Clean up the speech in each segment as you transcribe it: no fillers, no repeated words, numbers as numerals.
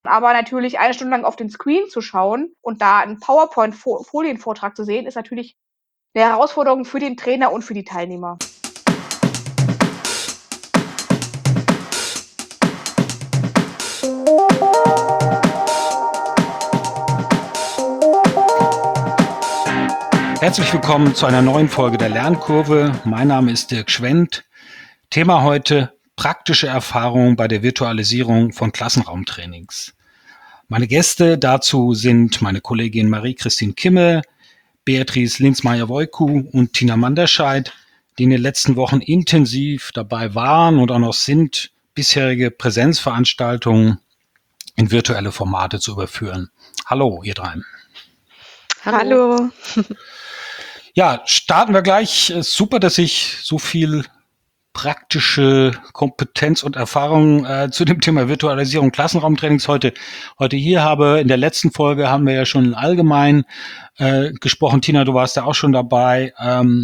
Aber natürlich 1 Stunde lang auf den Screen zu schauen und da einen PowerPoint-Folienvortrag zu sehen, ist natürlich eine Herausforderung für den Trainer und für die Teilnehmer. Herzlich willkommen zu einer neuen Folge der Lernkurve. Mein Name ist Dirk Schwendt. Thema heute: praktische Erfahrungen bei der Virtualisierung von Klassenraumtrainings. Meine Gäste dazu sind meine Kollegin Marie-Christine Kimmel, Beatrice Linsmeyer-Woiku und Tina Manderscheid, die in den letzten Wochen intensiv dabei waren und auch noch sind, bisherige Präsenzveranstaltungen in virtuelle Formate zu überführen. Hallo, ihr drei. Hallo. Ja, starten wir gleich. Super, dass ich so viel praktische Kompetenz und Erfahrung zu dem Thema Virtualisierung Klassenraumtrainings heute hier habe. In der letzten Folge haben wir ja schon allgemein gesprochen. Tina, du warst ja auch schon dabei,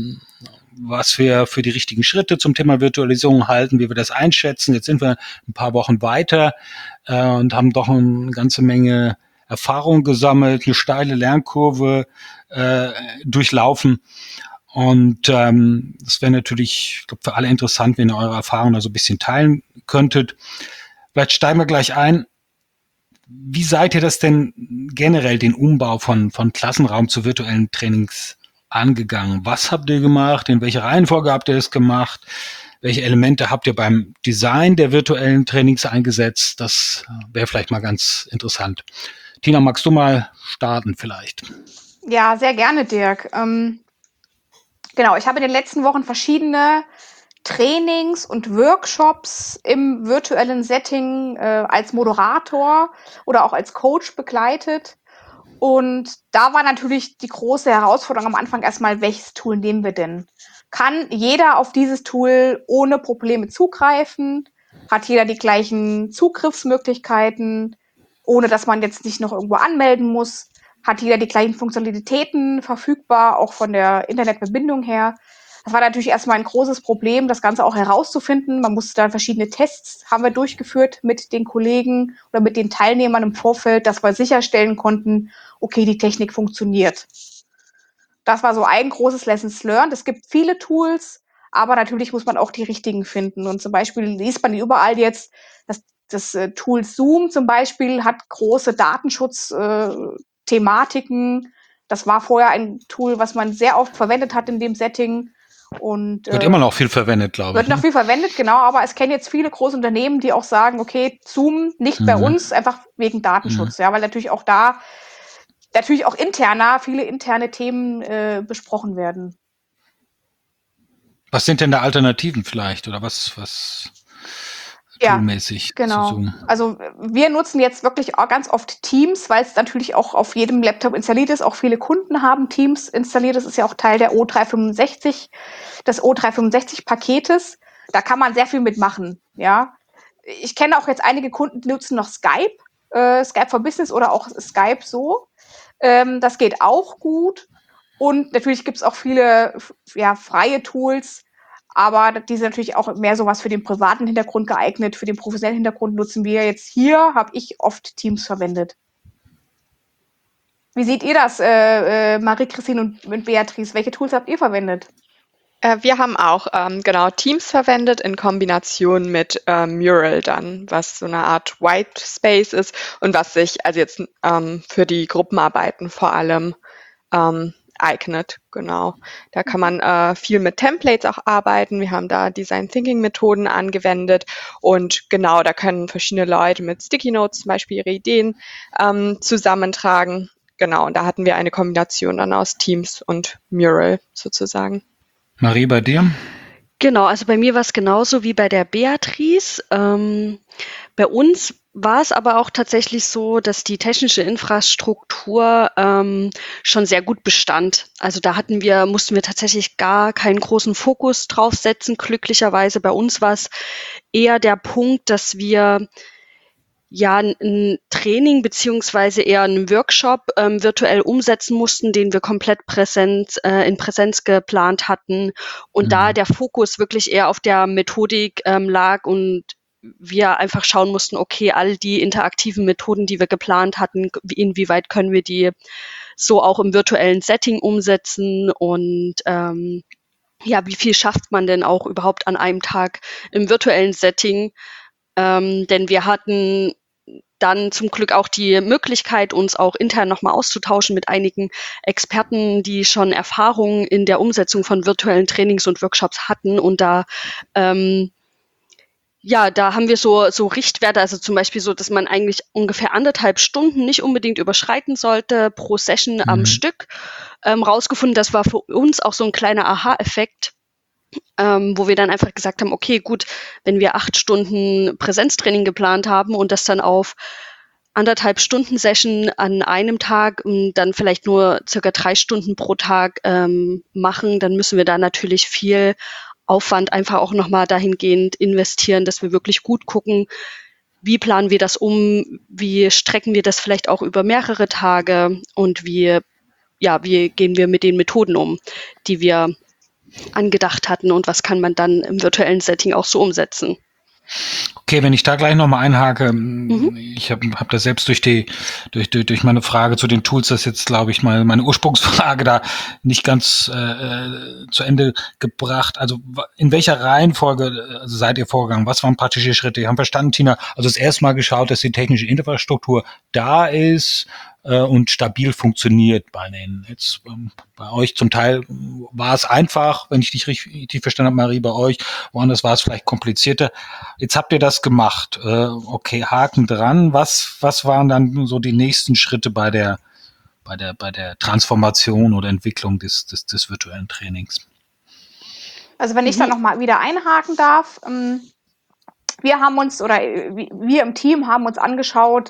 was wir für die richtigen Schritte zum Thema Virtualisierung halten, wie wir das einschätzen. Jetzt sind wir ein paar Wochen weiter und haben doch eine ganze Menge Erfahrung gesammelt, eine steile Lernkurve durchlaufen. Und das wäre natürlich, ich glaube, für alle interessant, wenn ihr eure Erfahrungen da so ein bisschen teilen könntet. Vielleicht steigen wir gleich ein. Wie seid ihr das denn generell, den Umbau von Klassenraum zu virtuellen Trainings angegangen? Was habt ihr gemacht? In welcher Reihenfolge habt ihr das gemacht? Welche Elemente habt ihr beim Design der virtuellen Trainings eingesetzt? Das wäre vielleicht mal ganz interessant. Tina, magst du mal starten vielleicht? Ja, sehr gerne, Dirk. Genau, ich habe in den letzten Wochen verschiedene Trainings und Workshops im virtuellen Setting als Moderator oder auch als Coach begleitet. Und da war natürlich die große Herausforderung am Anfang erstmal, welches Tool nehmen wir denn? Kann jeder auf dieses Tool ohne Probleme zugreifen? Hat jeder die gleichen Zugriffsmöglichkeiten, ohne dass man jetzt nicht noch irgendwo anmelden muss? Hat jeder die gleichen Funktionalitäten verfügbar, auch von der Internetverbindung her? Das war natürlich erstmal ein großes Problem, das Ganze auch herauszufinden. Man musste da verschiedene Tests haben wir durchgeführt mit den Kollegen oder mit den Teilnehmern im Vorfeld, dass wir sicherstellen konnten, okay, die Technik funktioniert. Das war so ein großes Lessons learned. Es gibt viele Tools, aber natürlich muss man auch die richtigen finden. Und zum Beispiel liest man überall jetzt, dass das Tool Zoom zum Beispiel hat große Datenschutz-Thematiken. Das war vorher ein Tool, was man sehr oft verwendet hat in dem Setting. Und wird immer noch viel verwendet, glaube ich. Wird noch viel verwendet, genau, aber es kennen jetzt viele große Unternehmen, die auch sagen, okay, Zoom nicht bei uns, einfach wegen Datenschutz, ja, weil natürlich auch da auch viele interne Themen besprochen werden. Was sind denn da Alternativen vielleicht oder was toolmäßig genau. zu Zoom? Also wir nutzen jetzt wirklich auch ganz oft Teams, weil es natürlich auch auf jedem Laptop installiert ist. Auch viele Kunden haben Teams installiert. Das ist ja auch Teil der O365, des O365-Paketes. Da kann man sehr viel mitmachen, ja. Ich kenne auch jetzt einige Kunden, die nutzen noch Skype, Skype for Business oder auch Skype so. Das geht auch gut. Und natürlich gibt es auch viele freie Tools, aber die sind natürlich auch mehr sowas für den privaten Hintergrund geeignet. Für den professionellen Hintergrund nutzen wir jetzt hier, habe ich oft Teams verwendet. Wie seht ihr das, Marie-Christine und Beatrice? Welche Tools habt ihr verwendet? Wir haben auch Teams verwendet in Kombination mit Mural dann, was so eine Art White Space ist und was sich also jetzt für die Gruppenarbeiten vor allem eignet, genau. Da kann man viel mit Templates auch arbeiten. Wir haben da Design Thinking Methoden angewendet und genau, da können verschiedene Leute mit Sticky Notes zum Beispiel ihre Ideen zusammentragen. Genau, und da hatten wir eine Kombination dann aus Teams und Mural sozusagen. Marie, bei dir? Genau, also bei mir war es genauso wie bei der Beatrice. Bei uns war es aber auch tatsächlich so, dass die technische Infrastruktur schon sehr gut bestand. Also da mussten wir tatsächlich gar keinen großen Fokus drauf setzen. Glücklicherweise bei uns war es eher der Punkt, dass wir ein Training beziehungsweise eher einen Workshop virtuell umsetzen mussten, den wir komplett in Präsenz geplant hatten und da der Fokus wirklich eher auf der Methodik lag und wir einfach schauen mussten, okay, all die interaktiven Methoden, die wir geplant hatten, inwieweit können wir die so auch im virtuellen Setting umsetzen und ja, wie viel schafft man denn auch überhaupt an einem Tag im virtuellen Setting? Denn wir hatten dann zum Glück auch die Möglichkeit, uns auch intern nochmal auszutauschen mit einigen Experten, die schon Erfahrungen in der Umsetzung von virtuellen Trainings und Workshops hatten. Und da ja, da haben wir so Richtwerte, also zum Beispiel so, dass man eigentlich ungefähr 1,5 Stunden nicht unbedingt überschreiten sollte pro Session am Stück. Rausgefunden, das war für uns auch so ein kleiner Aha-Effekt, wo wir dann einfach gesagt haben, okay, gut, wenn wir 8 Stunden Präsenztraining geplant haben und das dann auf 1,5 Stunden Session an einem Tag und dann vielleicht nur circa 3 Stunden pro Tag machen, dann müssen wir da natürlich viel Aufwand einfach auch nochmal dahingehend investieren, dass wir wirklich gut gucken, wie planen wir das um, wie strecken wir das vielleicht auch über mehrere Tage und wie gehen wir mit den Methoden um, die wir angedacht hatten und was kann man dann im virtuellen Setting auch so umsetzen. Okay, wenn ich da gleich nochmal einhake, ich hab das selbst durch meine Frage zu den Tools, das jetzt, glaube ich, mal meine Ursprungsfrage da nicht ganz zu Ende gebracht. Also in welcher Reihenfolge seid ihr vorgegangen? Was waren praktische Schritte? Wir haben verstanden, Tina, also das erste Mal geschaut, dass die technische Infrastruktur da ist und stabil funktioniert bei denen. Jetzt bei euch zum Teil war es einfach, wenn ich dich richtig verstanden habe, Marie, bei euch, woanders war es vielleicht komplizierter. Jetzt habt ihr das gemacht. Okay, Haken dran. Was waren dann so die nächsten Schritte bei der Transformation oder Entwicklung des virtuellen Trainings? Also wenn ich da nochmal wieder einhaken darf, wir haben uns oder wir im Team haben uns angeschaut,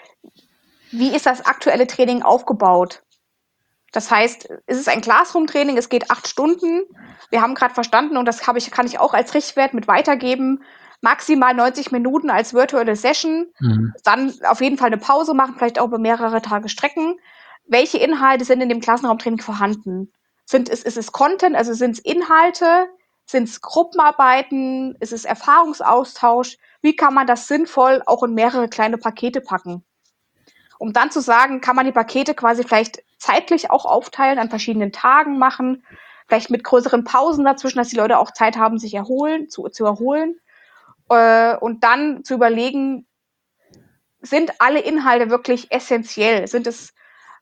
wie ist das aktuelle Training aufgebaut? Das heißt, es ist ein Classroom-Training, es geht 8 Stunden. Wir haben gerade verstanden, und das kann ich auch als Richtwert mit weitergeben, maximal 90 Minuten als virtuelle Session, dann auf jeden Fall eine Pause machen, vielleicht auch über mehrere Tage strecken. Welche Inhalte sind in dem Klassenraumtraining vorhanden? Ist es Content, also sind es Inhalte, sind es Gruppenarbeiten, ist es Erfahrungsaustausch? Wie kann man das sinnvoll auch in mehrere kleine Pakete packen? Um dann zu sagen, kann man die Pakete quasi vielleicht zeitlich auch aufteilen, an verschiedenen Tagen machen, vielleicht mit größeren Pausen dazwischen, dass die Leute auch Zeit haben, sich zu erholen. Und dann zu überlegen, sind alle Inhalte wirklich essentiell? Sind es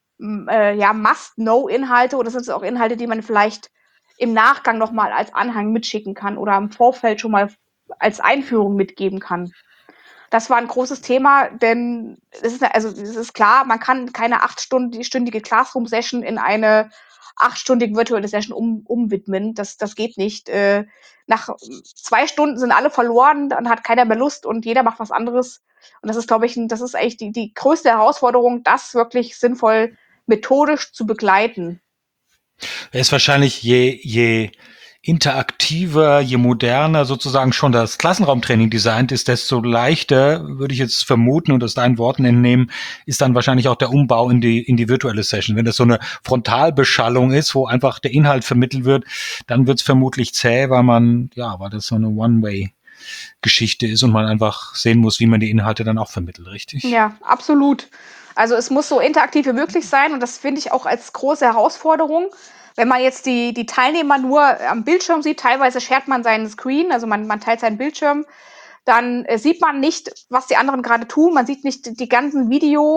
Must-Know-Inhalte oder sind es auch Inhalte, die man vielleicht im Nachgang nochmal als Anhang mitschicken kann oder im Vorfeld schon mal als Einführung mitgeben kann? Das war ein großes Thema, denn es ist klar, man kann keine 8-stündige Classroom-Session in eine 8-stündige virtuelle Session umwidmen. Das geht nicht. Nach 2 Stunden sind alle verloren, dann hat keiner mehr Lust und jeder macht was anderes. Und das ist, glaube ich, das ist eigentlich die größte Herausforderung, das wirklich sinnvoll methodisch zu begleiten. Es ist wahrscheinlich je interaktiver, je moderner sozusagen schon das Klassenraumtraining designt ist, desto leichter, würde ich jetzt vermuten und aus deinen Worten entnehmen, ist dann wahrscheinlich auch der Umbau in die virtuelle Session. Wenn das so eine Frontalbeschallung ist, wo einfach der Inhalt vermittelt wird, dann wird es vermutlich zäh, weil das so eine One-Way-Geschichte ist und man einfach sehen muss, wie man die Inhalte dann auch vermittelt, richtig? Ja, absolut. Also es muss so interaktiv wie möglich sein und das finde ich auch als große Herausforderung. Wenn man jetzt die Teilnehmer nur am Bildschirm sieht, teilweise shared man seinen Screen, also man teilt seinen Bildschirm, dann sieht man nicht, was die anderen gerade tun. Man sieht nicht die ganzen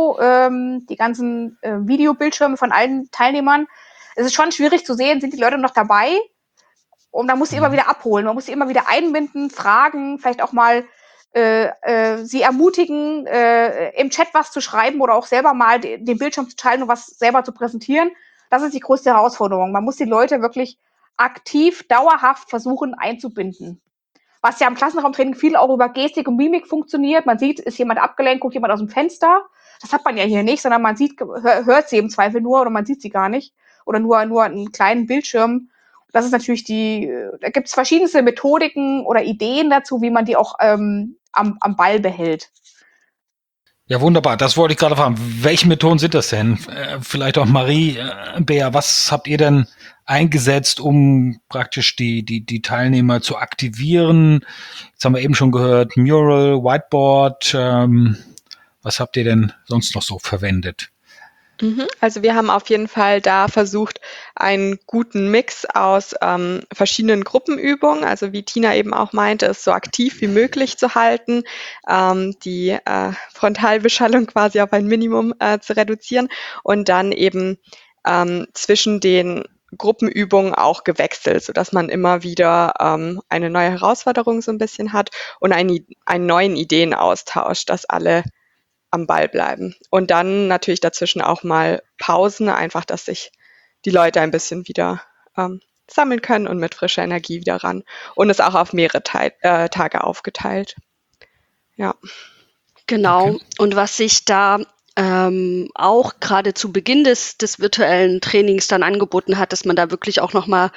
Videobildschirme von allen Teilnehmern. Es ist schon schwierig zu sehen, sind die Leute noch dabei? Und man muss sie immer wieder abholen. Man muss sie immer wieder einbinden, fragen, vielleicht auch mal sie ermutigen, im Chat was zu schreiben oder auch selber mal den Bildschirm zu teilen und was selber zu präsentieren. Das ist die größte Herausforderung. Man muss die Leute wirklich aktiv, dauerhaft versuchen einzubinden. Was ja im Klassenraumtraining viel auch über Gestik und Mimik funktioniert. Man sieht, ist jemand abgelenkt, guckt jemand aus dem Fenster. Das hat man ja hier nicht, sondern man hört sie im Zweifel nur oder man sieht sie gar nicht. Oder nur einen kleinen Bildschirm. Das ist natürlich da gibt es verschiedenste Methodiken oder Ideen dazu, wie man die auch am Ball behält. Ja, wunderbar. Das wollte ich gerade fragen. Welche Methoden sind das denn? Vielleicht auch Marie, Bea, was habt ihr denn eingesetzt, um praktisch die Teilnehmer zu aktivieren? Jetzt haben wir eben schon gehört, Mural, Whiteboard. Was habt ihr denn sonst noch so verwendet? Also wir haben auf jeden Fall da versucht, einen guten Mix aus verschiedenen Gruppenübungen, also wie Tina eben auch meinte, es so aktiv wie möglich zu halten, die Frontalbeschallung quasi auf ein Minimum zu reduzieren und dann eben zwischen den Gruppenübungen auch gewechselt, sodass man immer wieder eine neue Herausforderung so ein bisschen hat und einen neuen Ideenaustausch, dass alle am Ball bleiben. Und dann natürlich dazwischen auch mal Pausen, einfach, dass sich die Leute ein bisschen wieder sammeln können und mit frischer Energie wieder ran. Und es auch auf mehrere Tage aufgeteilt. Ja. Genau. Okay. Und was sich da auch gerade zu Beginn des virtuellen Trainings dann angeboten hat, dass man da wirklich auch nochmal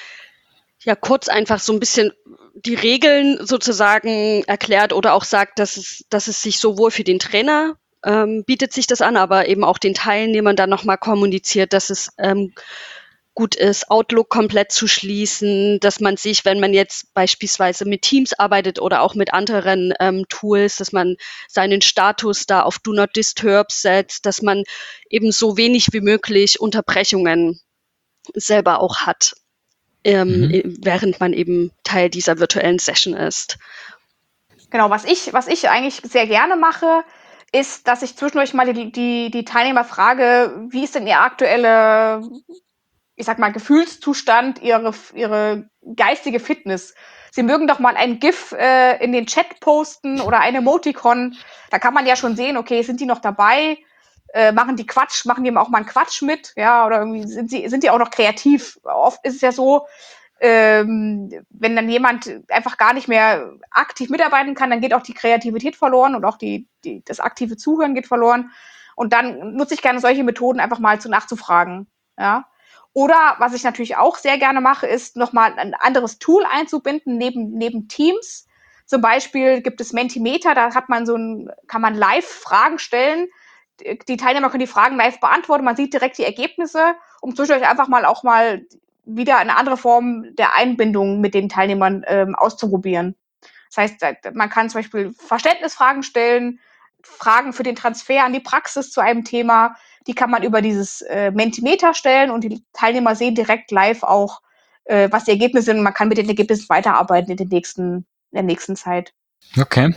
kurz einfach so ein bisschen die Regeln sozusagen erklärt oder auch sagt, dass es sich sowohl für den Trainer bietet sich das an, aber eben auch den Teilnehmern dann nochmal kommuniziert, dass es gut ist, Outlook komplett zu schließen, dass man sich, wenn man jetzt beispielsweise mit Teams arbeitet oder auch mit anderen Tools, dass man seinen Status da auf Do Not Disturb setzt, dass man eben so wenig wie möglich Unterbrechungen selber auch hat, während man eben Teil dieser virtuellen Session ist. Genau, was ich eigentlich sehr gerne mache, ist, dass ich zwischendurch mal die Teilnehmer frage, wie ist denn ihr aktuelle, ich sag mal, Gefühlszustand, ihre geistige Fitness. Sie mögen doch mal ein GIF in den Chat posten oder ein Emoticon. Da kann man ja schon sehen, okay, sind die noch dabei? Machen die auch mal einen Quatsch mit? Ja, oder irgendwie sind die auch noch kreativ? Oft ist es ja so, wenn dann jemand einfach gar nicht mehr aktiv mitarbeiten kann, dann geht auch die Kreativität verloren und auch das aktive Zuhören geht verloren. Und dann nutze ich gerne solche Methoden, einfach mal nachzufragen. Ja. Oder was ich natürlich auch sehr gerne mache, ist nochmal ein anderes Tool einzubinden neben Teams. Zum Beispiel gibt es Mentimeter, da kann man live Fragen stellen. Die Teilnehmer können die Fragen live beantworten, man sieht direkt die Ergebnisse, um zwischendurch einfach auch mal wieder eine andere Form der Einbindung mit den Teilnehmern auszuprobieren. Das heißt, man kann zum Beispiel Verständnisfragen stellen, Fragen für den Transfer an die Praxis zu einem Thema, die kann man über dieses Mentimeter stellen und die Teilnehmer sehen direkt live auch, was die Ergebnisse sind und man kann mit den Ergebnissen weiterarbeiten in der nächsten Zeit. Okay.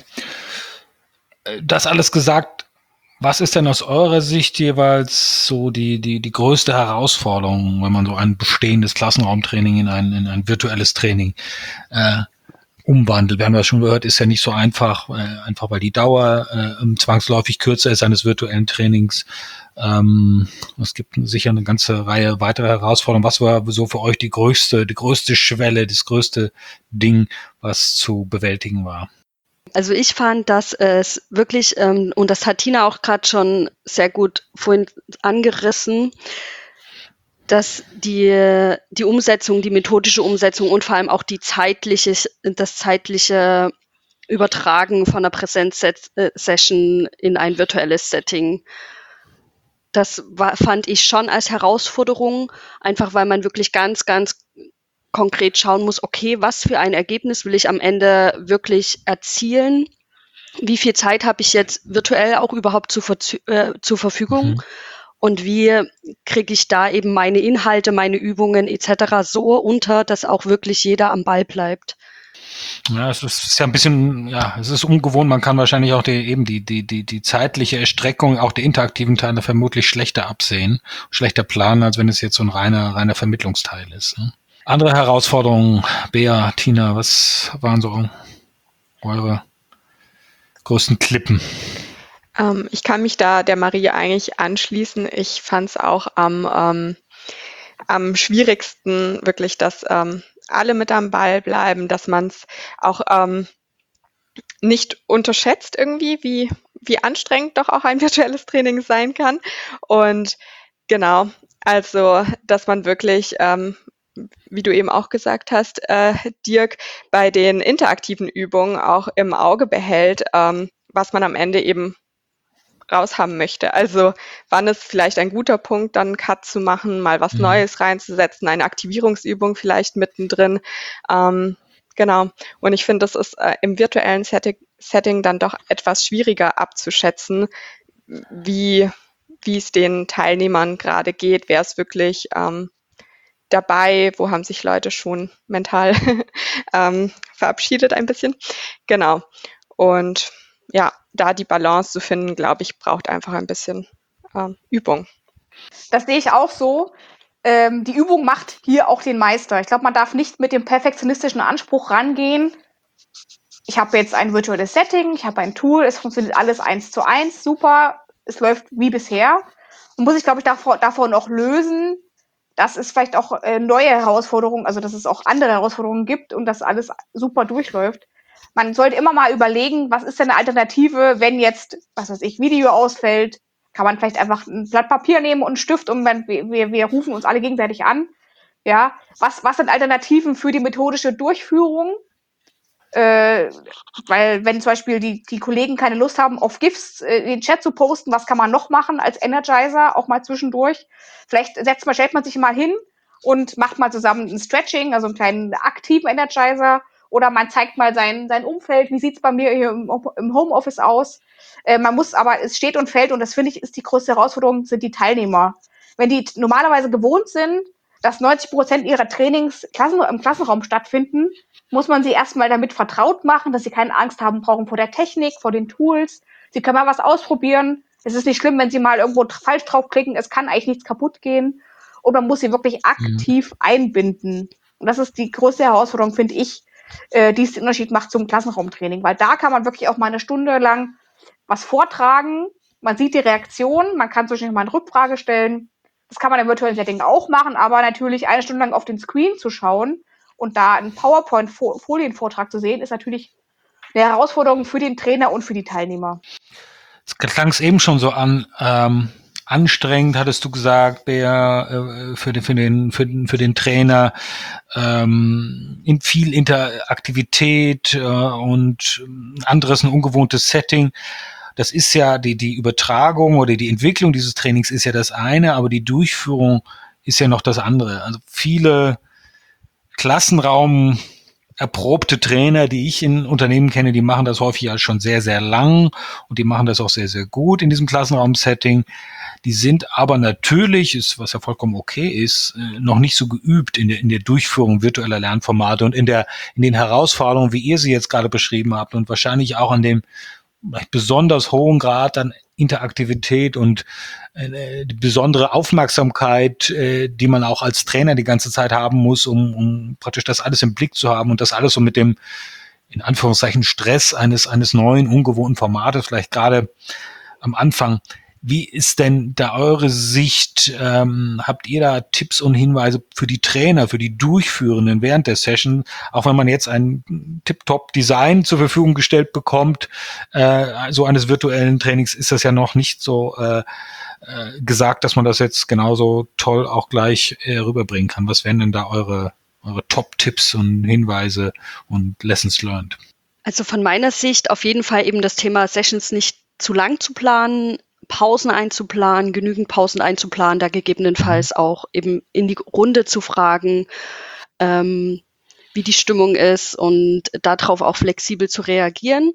Das alles gesagt, was ist denn aus eurer Sicht jeweils so die größte Herausforderung, wenn man so ein bestehendes Klassenraumtraining in ein virtuelles Training umwandelt? Wir haben ja schon gehört, ist ja nicht so einfach, einfach weil die Dauer zwangsläufig kürzer ist eines virtuellen Trainings. Es gibt sicher eine ganze Reihe weiterer Herausforderungen. Was war so für euch die größte Schwelle, das größte Ding, was zu bewältigen war? Also ich fand, dass es wirklich, und das hat Tina auch gerade schon sehr gut vorhin angerissen, dass die Umsetzung, die methodische Umsetzung und vor allem auch das zeitliche Übertragen von einer Präsenzsession in ein virtuelles Setting, fand ich schon als Herausforderung, einfach weil man wirklich ganz, ganz konkret schauen muss, okay, was für ein Ergebnis will ich am Ende wirklich erzielen? Wie viel Zeit habe ich jetzt virtuell auch überhaupt zur Verfügung? Und wie kriege ich da eben meine Inhalte, meine Übungen etc. so unter, dass auch wirklich jeder am Ball bleibt? Ja, es ist ja ein bisschen, es ist ungewohnt. Man kann wahrscheinlich auch die zeitliche Erstreckung, auch die interaktiven Teile vermutlich schlechter absehen, schlechter planen, als wenn es jetzt so ein reiner Vermittlungsteil ist. Ne? Andere Herausforderungen, Bea, Tina, was waren so eure größten Klippen? Ich kann mich da der Marie eigentlich anschließen. Ich fand es auch am schwierigsten wirklich, dass alle mit am Ball bleiben, dass man es auch nicht unterschätzt irgendwie, wie anstrengend doch auch ein virtuelles Training sein kann. Und genau, also dass man wirklich, wie du eben auch gesagt hast, Dirk, bei den interaktiven Übungen auch im Auge behält, was man am Ende eben raushaben möchte. Also wann ist vielleicht ein guter Punkt, dann einen Cut zu machen, mal was Neues reinzusetzen, eine Aktivierungsübung vielleicht mittendrin. Genau. Und ich finde, das ist im virtuellen Setting dann doch etwas schwieriger abzuschätzen, wie es den Teilnehmern gerade geht. Wer ist wirklich dabei? Wo haben sich Leute schon mental verabschiedet ein bisschen? Genau. Und ja, da die Balance zu finden, glaube ich, braucht einfach ein bisschen Übung. Das sehe ich auch so. Die Übung macht hier auch den Meister. Ich glaube, man darf nicht mit dem perfektionistischen Anspruch rangehen. Ich habe jetzt ein virtuelles Setting, ich habe ein Tool, es funktioniert alles 1:1, super, es läuft wie bisher. Und muss ich, glaube ich, davor noch lösen, dass es vielleicht auch neue Herausforderungen, also dass es auch andere Herausforderungen gibt und dass alles super durchläuft. Man sollte immer mal überlegen, was ist denn eine Alternative, wenn jetzt, was weiß ich, Video ausfällt, kann man vielleicht einfach ein Blatt Papier nehmen und einen Stift und wir rufen uns alle gegenseitig an. Ja, was sind Alternativen für die methodische Durchführung? Weil wenn zum Beispiel die Kollegen keine Lust haben, auf GIFs in den Chat zu posten, was kann man noch machen als Energizer, auch mal zwischendurch? Vielleicht stellt man sich mal hin und macht mal zusammen ein Stretching, also einen kleinen aktiven Energizer, oder man zeigt mal sein Umfeld, wie sieht's bei mir hier im Homeoffice aus. Man muss aber, es steht und fällt, und das finde ich ist die größte Herausforderung, sind die Teilnehmer. Wenn die normalerweise gewohnt sind, dass 90% ihrer Trainings im Klassenraum stattfinden, muss man sie erstmal damit vertraut machen, dass sie keine Angst haben brauchen vor der Technik, vor den Tools. Sie können mal was ausprobieren. Es ist nicht schlimm, wenn sie mal irgendwo falsch draufklicken. Es kann eigentlich nichts kaputt gehen. Und man muss sie wirklich aktiv einbinden. Und das ist die größte Herausforderung, finde ich, die es den Unterschied macht zum Klassenraumtraining. Weil da kann man wirklich auch mal eine Stunde lang was vortragen. Man sieht die Reaktion. Man kann zwischendurch mal eine Rückfrage stellen. Das kann man im virtuellen Setting auch machen, aber natürlich eine Stunde lang auf den Screen zu schauen und da einen PowerPoint-Folienvortrag zu sehen, ist natürlich eine Herausforderung für den Trainer und für die Teilnehmer. Es klang es eben schon so an, anstrengend, hattest du gesagt, Bea, für den Trainer, in viel Interaktivität und anderes, ein ungewohntes Setting. Das ist ja die Übertragung oder die Entwicklung dieses Trainings ist ja das eine, aber die Durchführung ist ja noch das andere. Also viele Klassenraum erprobte Trainer, die ich in Unternehmen kenne, die machen das häufig ja schon sehr, sehr lang und die machen das auch sehr, sehr gut in diesem Klassenraum-Setting. Die sind aber natürlich, was ja vollkommen okay ist, noch nicht so geübt in der Durchführung virtueller Lernformate und in den Herausforderungen, wie ihr sie jetzt gerade beschrieben habt und wahrscheinlich auch an dem besonders hohen Grad an Interaktivität und die besondere Aufmerksamkeit, die man auch als Trainer die ganze Zeit haben muss, um praktisch das alles im Blick zu haben und das alles so mit dem, in Anführungszeichen, Stress eines neuen, ungewohnten Formates, vielleicht gerade am Anfang. Wie ist denn da eure Sicht? Habt ihr da Tipps und Hinweise für die Trainer, für die Durchführenden während der Session? Auch wenn man jetzt ein Tip-Top-Design zur Verfügung gestellt bekommt, so eines virtuellen Trainings, ist das ja noch nicht so gesagt, dass man das jetzt genauso toll auch gleich rüberbringen kann. Was wären denn da eure Top-Tipps und Hinweise und Lessons learned? Also von meiner Sicht auf jeden Fall eben das Thema Sessions nicht zu lang zu planen, Pausen einzuplanen, genügend Pausen einzuplanen, da gegebenenfalls auch eben in die Runde zu fragen, wie die Stimmung ist und darauf auch flexibel zu reagieren.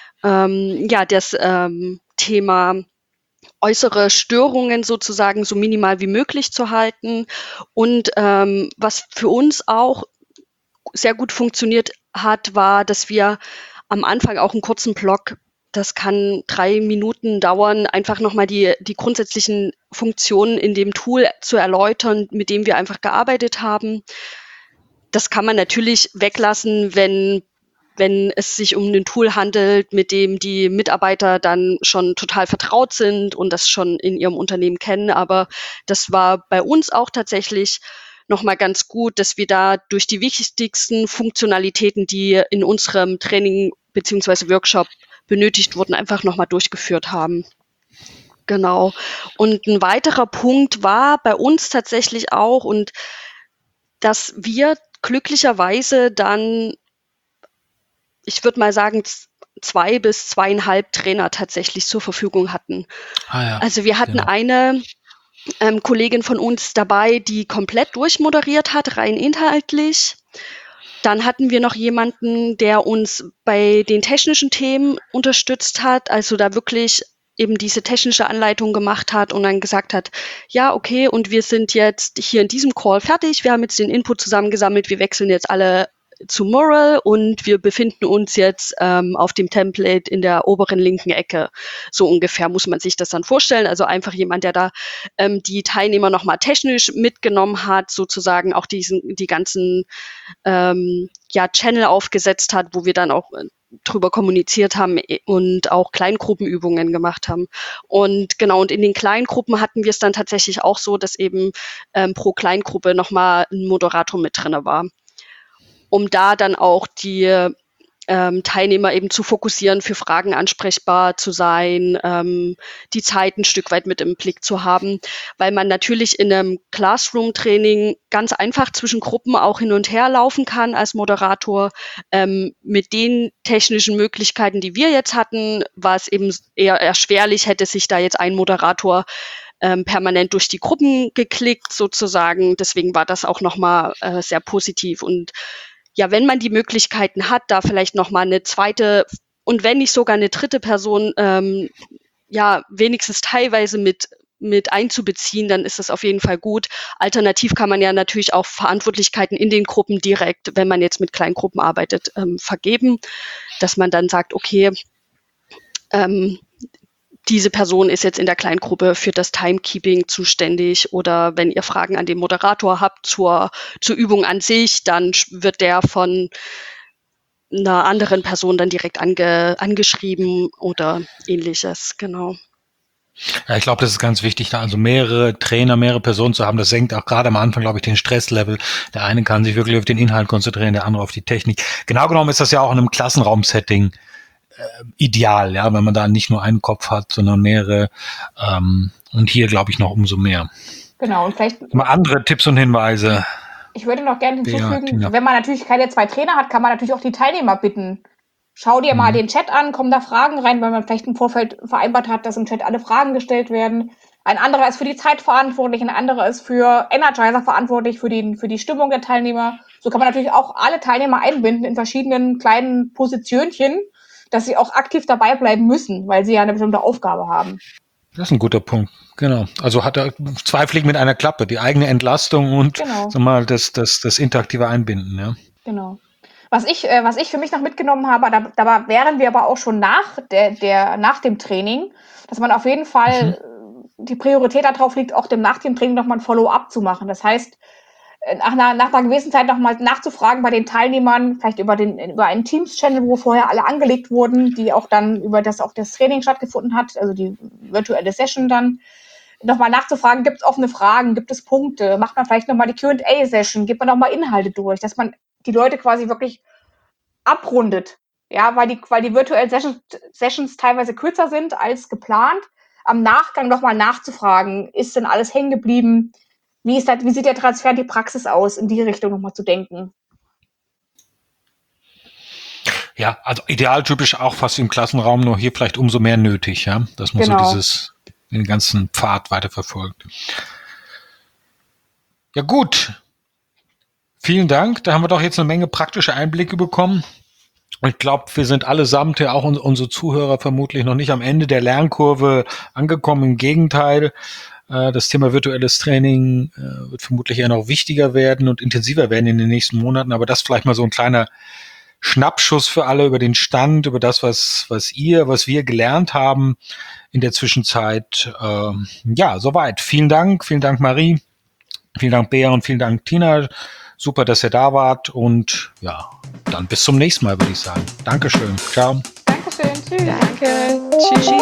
Das Thema äußere Störungen sozusagen so minimal wie möglich zu halten und was für uns auch sehr gut funktioniert hat, war, dass wir am Anfang auch einen kurzen Block, das kann 3 Minuten dauern, einfach nochmal die grundsätzlichen Funktionen in dem Tool zu erläutern, mit dem wir einfach gearbeitet haben. Das kann man natürlich weglassen, wenn es sich um ein Tool handelt, mit dem die Mitarbeiter dann schon total vertraut sind und das schon in ihrem Unternehmen kennen. Aber das war bei uns auch tatsächlich nochmal ganz gut, dass wir da durch die wichtigsten Funktionalitäten, die in unserem Training beziehungsweise Workshop benötigt wurden, einfach nochmal durchgeführt haben. Genau. Und ein weiterer Punkt war bei uns tatsächlich auch, und dass wir glücklicherweise dann ich würde mal sagen, 2 bis 2,5 Trainer tatsächlich zur Verfügung hatten. Ja, Also wir hatten genau. eine Kollegin von uns dabei, die komplett durchmoderiert hat, rein inhaltlich. Dann hatten wir noch jemanden, der uns bei den technischen Themen unterstützt hat, also da wirklich eben diese technische Anleitung gemacht hat und dann gesagt hat, ja, okay, und wir sind jetzt hier in diesem Call fertig, wir haben jetzt den Input zusammengesammelt, wir wechseln jetzt alle zu Mural und wir befinden uns jetzt auf dem Template in der oberen linken Ecke. So ungefähr muss man sich das dann vorstellen. Also einfach jemand, der da die Teilnehmer nochmal technisch mitgenommen hat, sozusagen auch die ganzen Channel aufgesetzt hat, wo wir dann auch drüber kommuniziert haben und auch Kleingruppenübungen gemacht haben. Und genau, und in den Kleingruppen hatten wir es dann tatsächlich auch so, dass eben pro Kleingruppe nochmal ein Moderator mit drin war, um da dann auch die Teilnehmer eben zu fokussieren, für Fragen ansprechbar zu sein, die Zeit ein Stück weit mit im Blick zu haben, weil man natürlich in einem Classroom-Training ganz einfach zwischen Gruppen auch hin und her laufen kann als Moderator. Mit den technischen Möglichkeiten, die wir jetzt hatten, war es eben eher erschwerlich, hätte sich da jetzt ein Moderator permanent durch die Gruppen geklickt sozusagen. Deswegen war das auch nochmal sehr positiv. Und ja, wenn man die Möglichkeiten hat, da vielleicht nochmal eine zweite und wenn nicht sogar eine dritte Person, wenigstens teilweise mit einzubeziehen, dann ist das auf jeden Fall gut. Alternativ kann man ja natürlich auch Verantwortlichkeiten in den Gruppen direkt, wenn man jetzt mit Kleingruppen arbeitet, vergeben, dass man dann sagt, okay, diese Person ist jetzt in der Kleingruppe für das Timekeeping zuständig oder wenn ihr Fragen an den Moderator habt zur Übung an sich, dann wird der von einer anderen Person dann direkt angeschrieben oder ähnliches, genau. Ja, ich glaube, das ist ganz wichtig, da also mehrere Trainer, mehrere Personen zu haben. Das senkt auch gerade am Anfang, glaube ich, den Stresslevel. Der eine kann sich wirklich auf den Inhalt konzentrieren, der andere auf die Technik. Genau genommen ist das ja auch in einem Klassenraum-Setting ideal, ja, wenn man da nicht nur einen Kopf hat, sondern mehrere. Und hier glaube ich noch umso mehr. Genau, und vielleicht mal andere Tipps und Hinweise. Ich würde noch gerne hinzufügen, wenn man natürlich keine 2 Trainer hat, kann man natürlich auch die Teilnehmer bitten. Schau dir mal den Chat an, kommen da Fragen rein, weil man vielleicht im Vorfeld vereinbart hat, dass im Chat alle Fragen gestellt werden. Ein anderer ist für die Zeit verantwortlich, ein anderer ist für Energizer verantwortlich, für die Stimmung der Teilnehmer. So kann man natürlich auch alle Teilnehmer einbinden in verschiedenen kleinen Positionchen, dass sie auch aktiv dabei bleiben müssen, weil sie ja eine bestimmte Aufgabe haben. Das ist ein guter Punkt, genau. Also hat er 2 Fliegen mit einer Klappe, die eigene Entlastung und sag mal, das interaktive Einbinden, ja. Genau. Was ich für mich noch mitgenommen habe, da wären wir aber auch schon nach dem Training, dass man auf jeden Fall die Priorität darauf liegt, auch nach dem Training nochmal ein Follow-up zu machen. Das heißt, nach einer gewissen Zeit nochmal nachzufragen bei den Teilnehmern, vielleicht über einen Teams-Channel, wo vorher alle angelegt wurden, die auch dann über das auch das Training stattgefunden hat, also die virtuelle Session dann, nochmal nachzufragen, gibt es offene Fragen, gibt es Punkte, macht man vielleicht nochmal die Q&A-Session, gibt man nochmal Inhalte durch, dass man die Leute quasi wirklich abrundet, ja, weil die virtuellen Sessions teilweise kürzer sind als geplant, am Nachgang nochmal nachzufragen, ist denn alles hängen geblieben? Wie sieht der Transfer in die Praxis aus, in die Richtung nochmal zu denken? Ja, also idealtypisch auch fast im Klassenraum, nur hier vielleicht umso mehr nötig, ja, dass man so den ganzen Pfad weiterverfolgt. Ja gut, vielen Dank. Da haben wir doch jetzt eine Menge praktische Einblicke bekommen. Ich glaube, wir sind allesamt, ja auch unsere Zuhörer vermutlich noch nicht am Ende der Lernkurve angekommen. Im Gegenteil, das Thema virtuelles Training wird vermutlich eher noch wichtiger werden und intensiver werden in den nächsten Monaten. Aber das vielleicht mal so ein kleiner Schnappschuss für alle über den Stand, über das, was wir gelernt haben in der Zwischenzeit. Ja, soweit. Vielen Dank Marie, vielen Dank Bea und vielen Dank Tina. Super, dass ihr da wart und ja, dann bis zum nächsten Mal, würde ich sagen. Dankeschön. Ciao. Dankeschön. Tschüss. Danke. Tschüss.